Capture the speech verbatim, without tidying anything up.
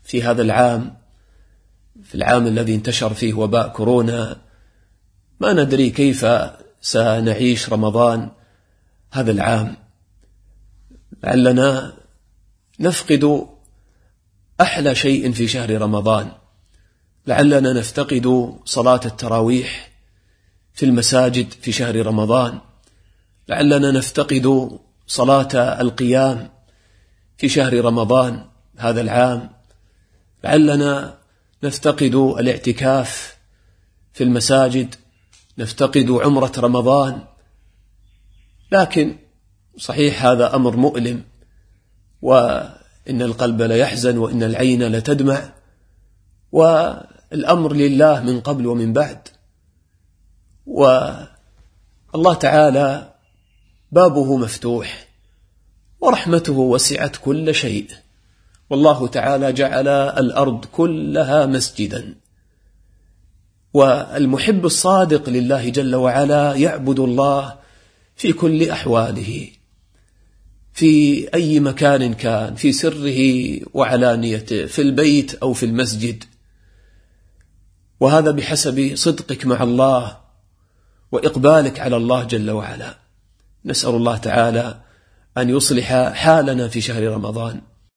في هذا العام، في العام الذي انتشر فيه وباء كورونا، ما ندري كيف سنعيش رمضان هذا العام. لعلنا نفقد أحلى شيء في شهر رمضان، لعلنا نفتقد صلاة التراويح في المساجد في شهر رمضان، لعلنا نفتقد صلاة القيام في شهر رمضان هذا العام، لعلنا نفتقد الاعتكاف في المساجد، نفتقد عمرة رمضان. لكن صحيح هذا أمر مؤلم، وإن القلب ليحزن وإن العين لتدمع، والأمر لله من قبل ومن بعد. والله تعالى بابه مفتوح ورحمته وسعت كل شيء، والله تعالى جعل الأرض كلها مسجدا. والمحب الصادق لله جل وعلا يعبد الله في كل أحواله، في أي مكان كان، في سره وعلانيته، في البيت أو في المسجد، وهذا بحسب صدقك مع الله وإقبالك على الله جل وعلا. نسأل الله تعالى أن يصلح حالنا في شهر رمضان،